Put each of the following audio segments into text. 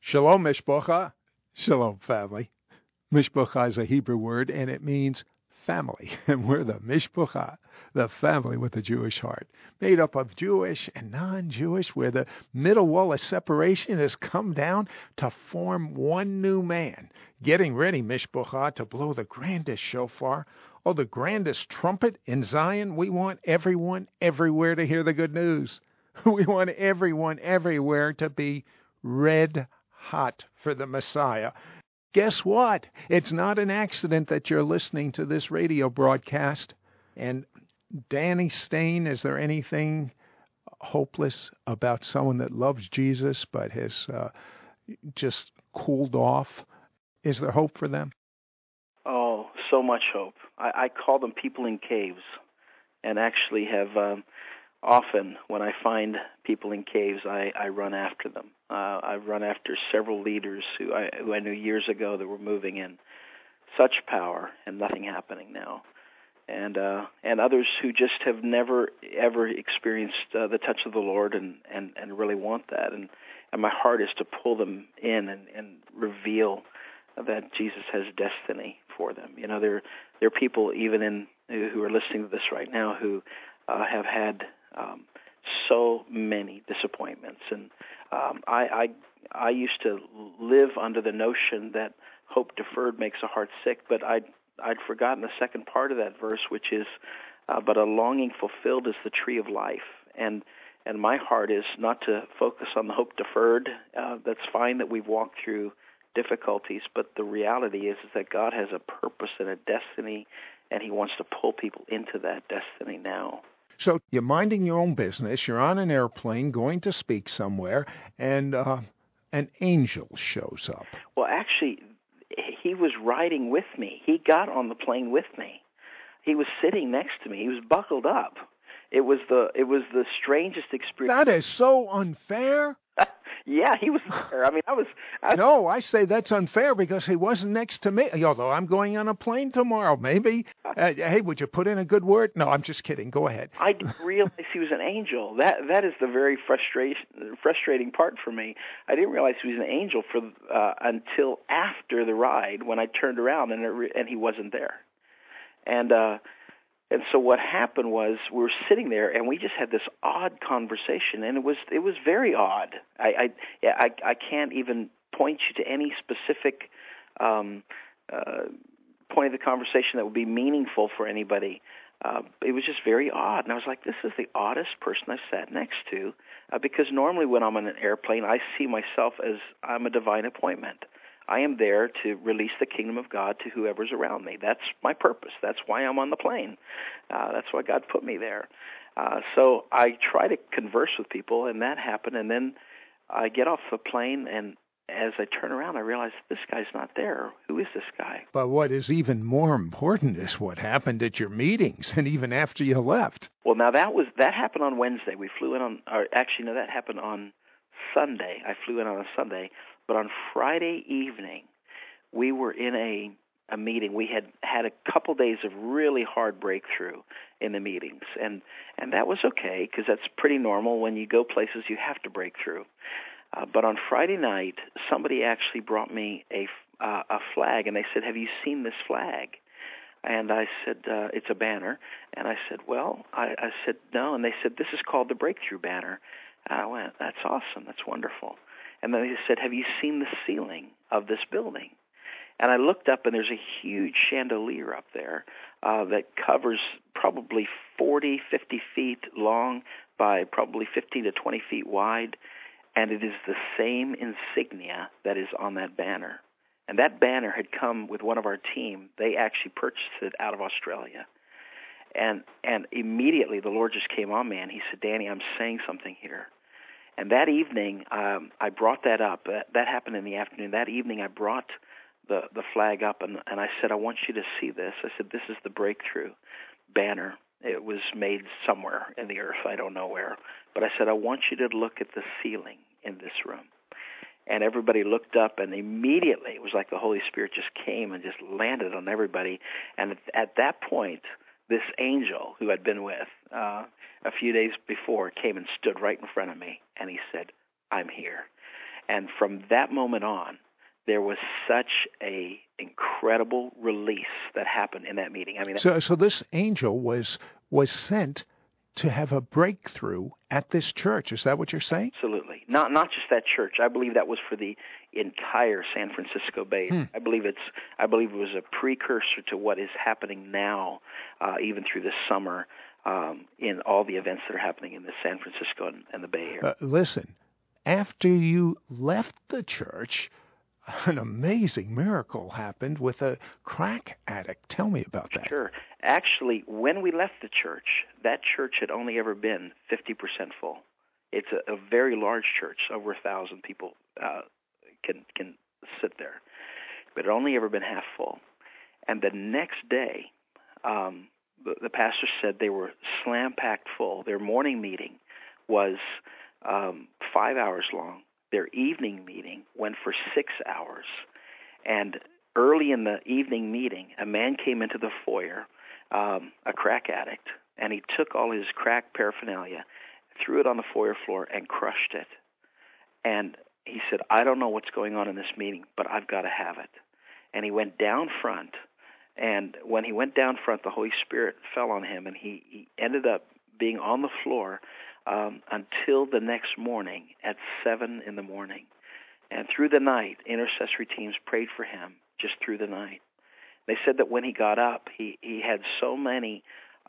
Shalom, Mishpocha. Shalom, family. Mishpocha is a Hebrew word, and it means family. And we're the Mishpocha, the family with a Jewish heart, made up of Jewish and non-Jewish, where the middle wall of separation has come down to form one new man. Getting ready, Mishpocha, to blow the grandest shofar, or the grandest trumpet in Zion. We want everyone everywhere to hear the good news. We want everyone everywhere to be red hot for the Messiah. Guess what? It's not an accident that you're listening to this radio broadcast. And Danny Stain, is there anything hopeless about someone that loves Jesus but has just cooled off? Is there hope for them? Oh, so much hope. I call them people in caves, and actually have often, when I find people in caves, I run after them. I've run after several leaders who I knew years ago that were moving in such power and nothing happening now, and others who just have never ever experienced the touch of the Lord and really want that, and my heart is to pull them in and reveal that Jesus has destiny for them. You know, there are people even who are listening to this right now who have had so many disappointments, and I used to live under the notion that hope deferred makes a heart sick, but I'd forgotten the second part of that verse, which is, but a longing fulfilled is the tree of life, and my heart is not to focus on the hope deferred. That's fine that we've walked through difficulties, but the reality is that God has a purpose and a destiny, and He wants to pull people into that destiny now. So you're minding your own business, you're on an airplane going to speak somewhere, and an angel shows up. Well, actually, he was riding with me. He got on the plane with me. He was sitting next to me. He was buckled up. It was the strangest experience. That is so unfair. Yeah, he was there. I mean, I was. No, I say that's unfair because he wasn't next to me. Although I'm going on a plane tomorrow, maybe. Hey, would you put in a good word? No, I'm just kidding. Go ahead. I didn't realize he was an angel. That is the very frustrating part for me. I didn't realize he was an angel until after the ride, when I turned around and he wasn't there. And so what happened was we were sitting there and we just had this odd conversation, and it was very odd. I can't even point you to any specific point of the conversation that would be meaningful for anybody. It was just very odd, and I was like, this is the oddest person I've sat next to, because normally when I'm on an airplane, I see myself as I'm a divine appointment. I am there to release the kingdom of God to whoever's around me. That's my purpose. That's why I'm on the plane. That's why God put me there. So I try to converse with people, and that happened. And then I get off the plane, and as I turn around, I realize this guy's not there. Who is this guy? But what is even more important is what happened at your meetings and even after you left. Well, now that happened on Wednesday. We flew in that happened on Sunday. I flew in on a Sunday. But on Friday evening, we were in a meeting. We had a couple days of really hard breakthrough in the meetings, and that was okay because that's pretty normal. When you go places, you have to break through. But on Friday night, somebody actually brought me a flag, and they said, "Have you seen this flag?" And I said, "It's a banner." And I said, "Well," I said, "No." And they said, "This is called the Breakthrough Banner." And I went, "That's awesome. That's wonderful." And then they said, "Have you seen the ceiling of this building?" And I looked up, and there's a huge chandelier up there that covers probably 40, 50 feet long by probably 15 to 20 feet wide, and it is the same insignia that is on that banner. And that banner had come with one of our team. They actually purchased it out of Australia. And immediately the Lord just came on me, and He said, "Danny, I'm saying something here." And that evening, I brought that up. That happened in the afternoon. That evening, I brought the flag up, and I said, "I want you to see this." I said, "This is the Breakthrough Banner. It was made somewhere in the earth. I don't know where. But I said, I want you to look at the ceiling in this room." And everybody looked up, and immediately it was like the Holy Spirit just came and just landed on everybody. And at that point, this angel who I'd been with a few days before came and stood right in front of me, and he said, "I'm here." And from that moment on, there was such a incredible release that happened in that meeting. I mean, so this angel was sent to have a breakthrough at this church. Is that what you're saying? Absolutely. Not just that church. I believe that was for the entire San Francisco Bay. I believe it was a precursor to what is happening now, even through the summer, in all the events that are happening in the San Francisco and the Bay Area. Listen, after you left the church, an amazing miracle happened with a crack addict. Tell me about that. Sure. Actually, when we left the church, that church had only ever been 50% full. It's a very large church. Over 1,000 people can sit there. But it had only ever been half full. And the next day, the pastor said they were slam-packed full. Their morning meeting was 5 hours long. Their evening meeting went for 6 hours. And early in the evening meeting, a man came into the foyer, a crack addict, and he took all his crack paraphernalia, threw it on the foyer floor, and crushed it. And he said, I don't know what's going on in this meeting, but I've got to have it. And he went down front, and when he went down front, the Holy Spirit fell on him, and he ended up being on the floor until the next morning at 7 in the morning. And through the night, intercessory teams prayed for him just through the night. They said that when he got up, he had so many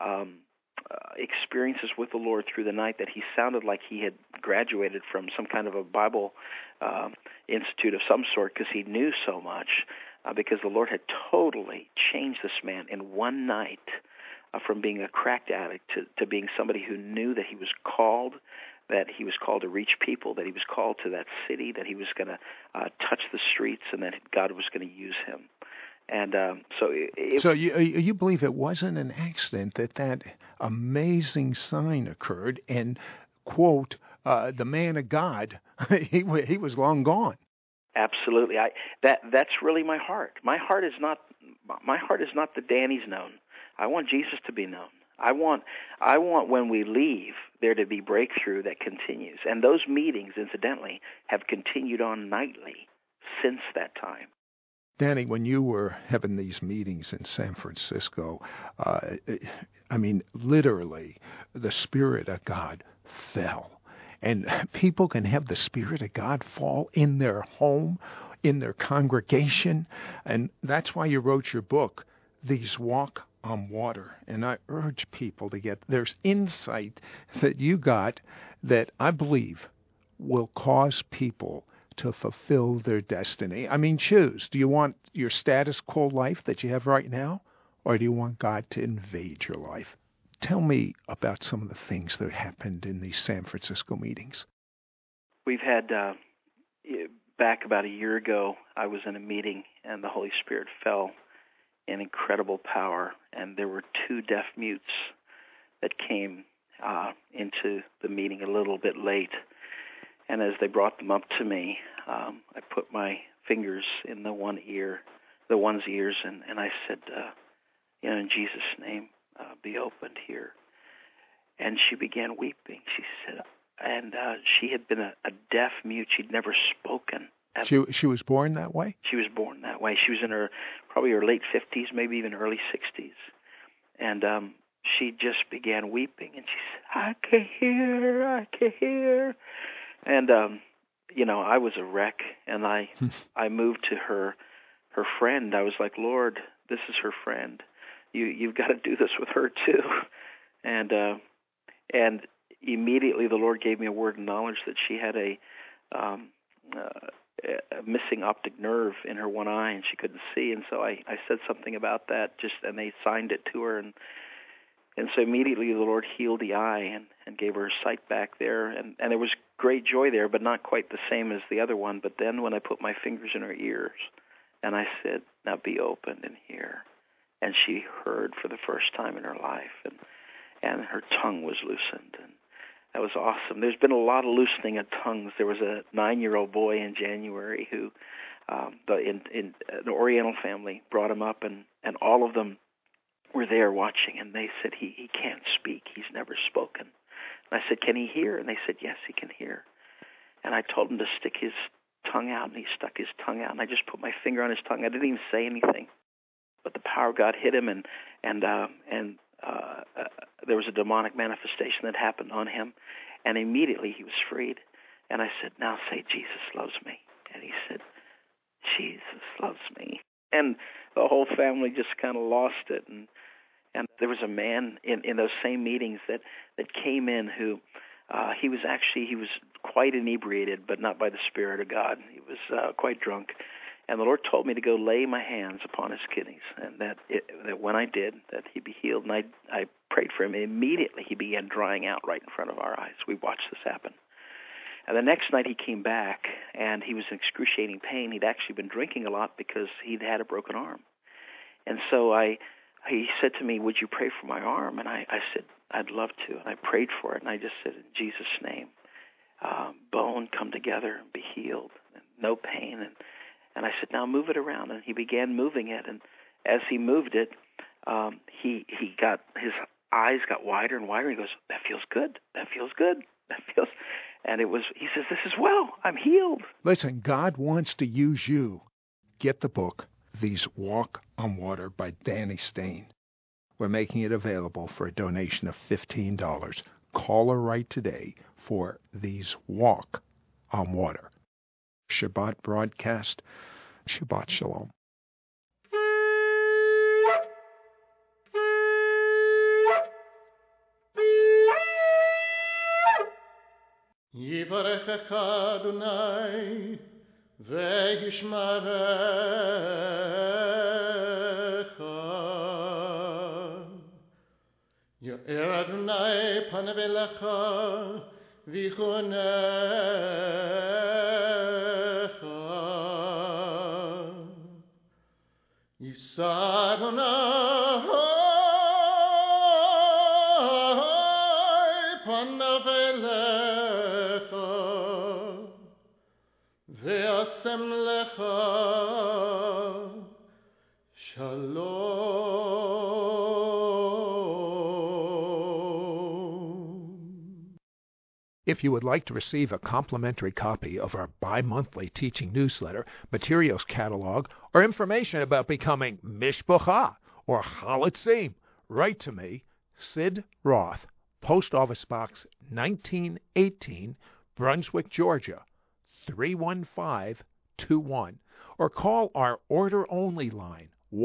experiences with the Lord through the night that he sounded like he had graduated from some kind of a Bible institute of some sort, because he knew so much, because the Lord had totally changed this man in one night. From being a crack addict to being somebody who knew that he was called to reach people, that he was called to that city, that he was going to touch the streets, and that God was going to use him. And so you believe it wasn't an accident that amazing sign occurred, and quote, the man of God, he was long gone. Absolutely. That's really my heart. My heart is not that Danny's known. I want Jesus to be known. I want when we leave there to be breakthrough that continues. And those meetings, incidentally, have continued on nightly since that time. Danny, when you were having these meetings in San Francisco, I mean, literally, the Spirit of God fell. And people can have the Spirit of God fall in their home, in their congregation. And that's why you wrote your book, These Walk on Water. And I urge people to there's insight that you got that I believe will cause people to fulfill their destiny. I mean, choose. Do you want your status quo life that you have right now, or do you want God to invade your life? Tell me about some of the things that happened in these San Francisco meetings. We've had, back about a year ago, I was in a meeting, and the Holy Spirit fell in incredible power, and there were 2 deaf mutes that came into the meeting a little bit late. And as they brought them up to me, I put my fingers in the one's ears, and I said, in Jesus' name, be opened here. And she began weeping. She said, and she had been a deaf mute. She'd never spoken. She was born that way? She was born that way. She was in probably her late 50s, maybe even early 60s. And she just began weeping, and she said, I can hear. And, I was a wreck, and I moved to her friend. I was like, Lord, this is her friend. You've got to do this with her too. And immediately the Lord gave me a word of knowledge that she had a missing optic nerve in her one eye, and she couldn't see. And so I said something about that, and they signed it to her, and so immediately the Lord healed the eye and gave her sight back there, and there was great joy there, but not quite the same as the other one. But then when I put my fingers in her ears, and I said, now be opened and hear, and she heard for the first time in her life, and her tongue was loosened, and that was awesome. There's been a lot of loosening of tongues. There was a 9-year-old boy in January who, in an Oriental family, brought him up, and all of them were there watching, and they said, he can't speak. He's never spoken. And I said, can he hear? And they said, yes, he can hear. And I told him to stick his tongue out, and he stuck his tongue out, and I just put my finger on his tongue. I didn't even say anything, but the power of God hit him, and there was a demonic manifestation that happened on him, and immediately he was freed. And I said, now say, Jesus loves me. And he said, Jesus loves me. And the whole family just kind of lost it. And there was a man in those same meetings that came in who he was quite inebriated, but not by the Spirit of God. He was quite drunk. And the Lord told me to go lay my hands upon his kidneys, and that when I did, that he'd be healed. And I prayed for him, and immediately he began drying out right in front of our eyes. We watched this happen. And the next night he came back, and he was in excruciating pain. He'd actually been drinking a lot because he'd had a broken arm. And so he said to me, would you pray for my arm? And I said, I'd love to. And I prayed for it, and I just said, in Jesus' name, bone come together and be healed, and no pain. And I said, now move it around. And he began moving it. And as he moved it, his eyes got wider and wider. He goes, that feels good. That feels good. That feels. And he says, this is well. I'm healed. Listen, God wants to use you. Get the book, These Walk on Water by Danny Stain. We're making it available for a donation of $15. Call or write today for These Walk on Water. Shabbat broadcast. Shabbat Shalom. Yivarechecha Adonai ve'yishmarecha. Yo'er Adonai panav elecha v'chunecha. Yisa Adonai panav elecha ve'asem lecha shalom. If you would like to receive a complimentary copy of our bi-monthly teaching newsletter, materials catalog, or information about becoming Mishpacha or Chalatzim, write to me, Sid Roth, Post Office Box 1918, Brunswick, Georgia, 31521, or call our order-only line,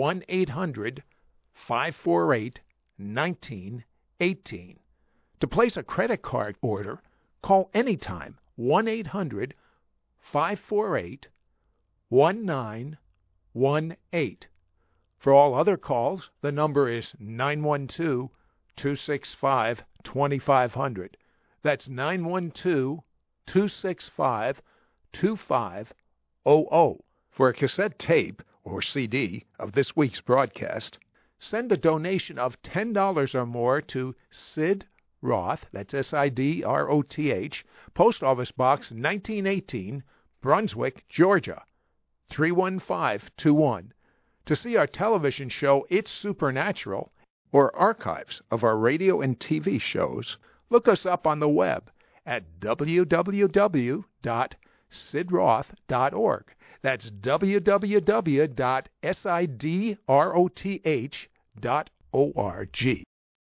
1-800-548-1918. To place a credit card order, call anytime, 1-800-548-1918. For all other calls, the number is 912-265-2500. That's 912-265-2500. For a cassette tape or CD of this week's broadcast, send a donation of $10 or more to Sid Roth, that's SIDROTH, Post Office Box 1918, Brunswick, Georgia, 31521. To see our television show It's Supernatural, or archives of our radio and TV shows, look us up on the web at www.sidroth.org. That's www.sidroth.org.